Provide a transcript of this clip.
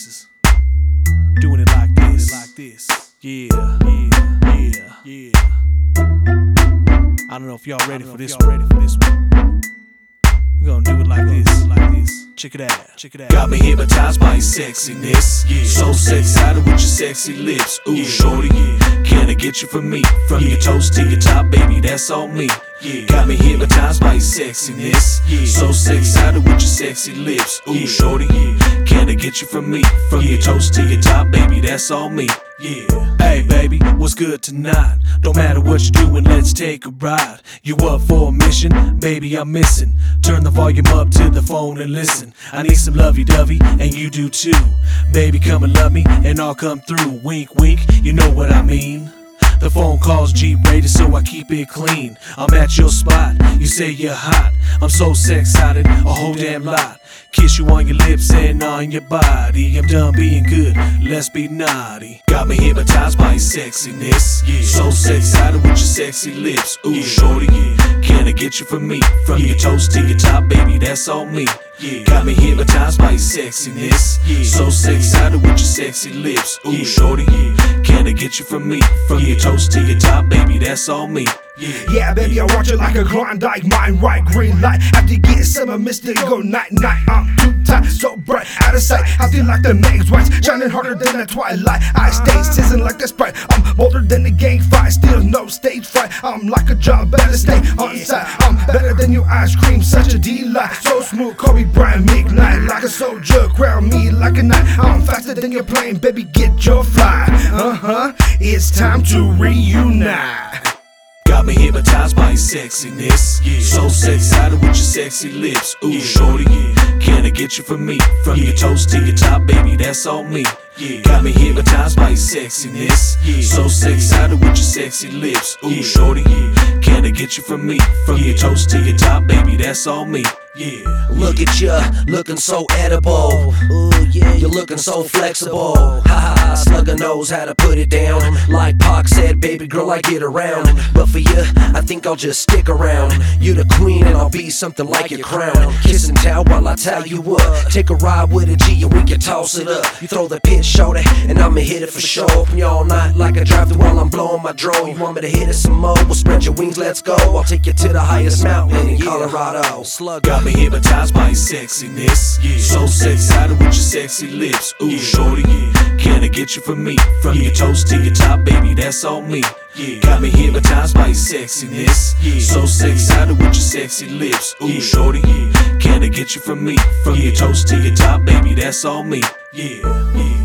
places. Doing it like this. Yeah. I don't know if y'all ready for this one. We're gonna do it like this. Check it out. Got me hypnotized by your sexiness. So excited with your sexy lips. Ooh, shorty, can I get you from me? From your toes to your top, baby, that's on me. Got me hypnotized by your sexiness. So excited with your sexy lips. Ooh, shorty, can I get you from me? From your toes to your top, baby, that's on me. Hey baby, what's good tonight? Don't matter what you're doing, let's take a ride. You up for a mission? Baby, I'm missing. Turn the volume up to the phone and listen. I need some lovey-dovey, and you do too. Baby, come and love me, and I'll come through. Wink, wink, you know what I mean. The phone call's G-rated, so I keep it clean. I'm at your spot, you say you're hot. I'm so sex-excited, a whole damn lot. Kiss you on your lips and on your body. I'm done being good, let's be naughty. Got me hypnotized by your sexiness. So excited with your sexy lips. Ooh, shorty, can I get you from me? From your toes to your top, baby, that's on me. Got me hypnotized by your sexiness. So excited with your sexy lips. Ooh, shorty, can I get you from me? From your toes to your top, baby, that's on me. Yeah, baby, I watch it like a Klondike, mine right, green light. After getting some of Mr. Go night. I'm too tight, so bright, out of sight. I feel like the Meg's whites, shining harder than the twilight. I stay sizzling like the Sprite. I'm bolder than the gang fight, still no stage fright. I'm like a job, better stay on side. I'm better than your ice cream, such a delight. So smooth, Kobe Bryant, midnight. Like a soldier, crown me like a knight. I'm faster than your plane, baby, get your flight. It's time to reunite. Got me hypnotized by your sexiness. So excited with your sexy lips. Ooh, shorty, can I get you from me? From your toes to your top, baby, that's on me. Got me hypnotized by your sexiness. So excited with your sexy lips. Ooh, shorty, can I get you from me? From your toes to your top, baby, that's on me. Look at ya, looking so edible. Ooh, yeah, you're looking so flexible. Ha ha, Slugger knows how to put it down. Like Pac said, baby girl, I get around. But for you, I think I'll just stick around. You're the queen and I'll be something like your crown. Kiss and tell while I tell you what. Take a ride with a G and we can toss it up. You throw the pitch, shorty, and I'ma hit it for sure. Open you all night like a drive-thru while I'm blowing my drone. You want me to hit it some more? Well, spread your wings, let's go. I'll take you to the highest mountain in Colorado. Slugger. Got me hypnotized by your sexiness. So excited with your sexy lips. Ooh, shorty, can I get you from me? From your toes to your top, baby, that's on me. Got me hypnotized by your sexiness. So excited with your sexy lips. Ooh, shorty, can I get you from me? From your toes to your top, baby, that's on me.